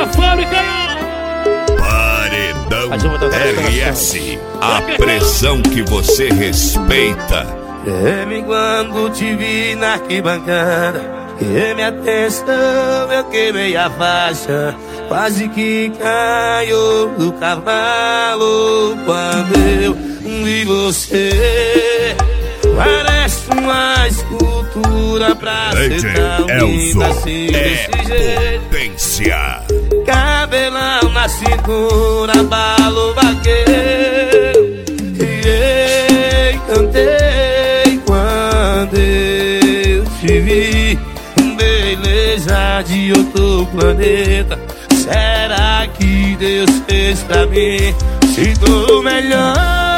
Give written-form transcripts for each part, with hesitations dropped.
fábrica. Paredão RS, a pressão que você respeita. Treme quando te vi na arquibancada, treme a atenção, eu queimei a faixa, quase que caiu do cavalo quando eu vi você. Parece uma escultura pra ser tão linda assim, desse jeito. Potência. Cabelão na cintura, balo vaqueiro. E cantei quando eu te vi, beleza de outro planeta. Será que Deus fez pra mim? Se tô melhor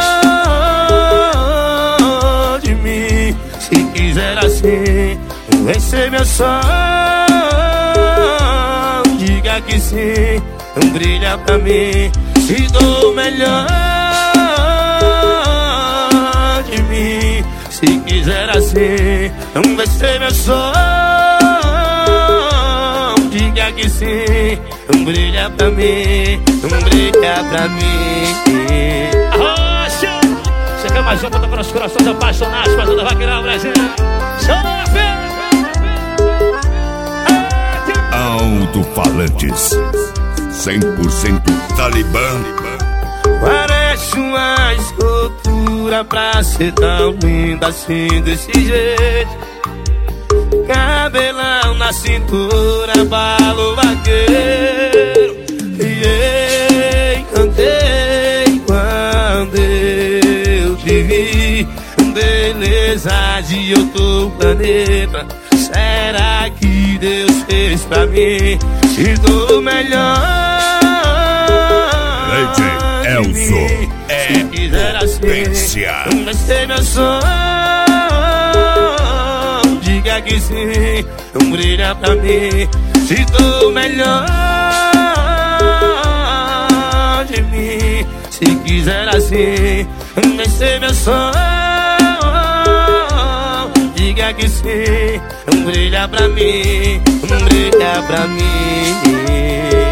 de mim, se quiser assim, vem ser meu sol. Diga que sim, brilha pra mim. Se tô melhor de mim, se quiser assim, vai ser meu sol. Diga que sim, brilha pra mim, brilha pra mim. Arrocha! Chega mais uma para os corações apaixonados, fazendo vaqueirão Brasil. Alto-falantes 100% Talibã. Parece uma escultura pra ser tão linda assim, desse jeito. Cabelão na cintura, balo vaqueiro. E cantei quando eu te vi, beleza de outro planeta. Será que Deus fez pra mim? Se tô melhor de mim, se quiser assim, vai ser meu som. Diga que sim, brilha pra mim. Se tô melhor de mim, se quiser assim, vai ser meu som. Diga que sim, brilha pra mim, brilha pra mim.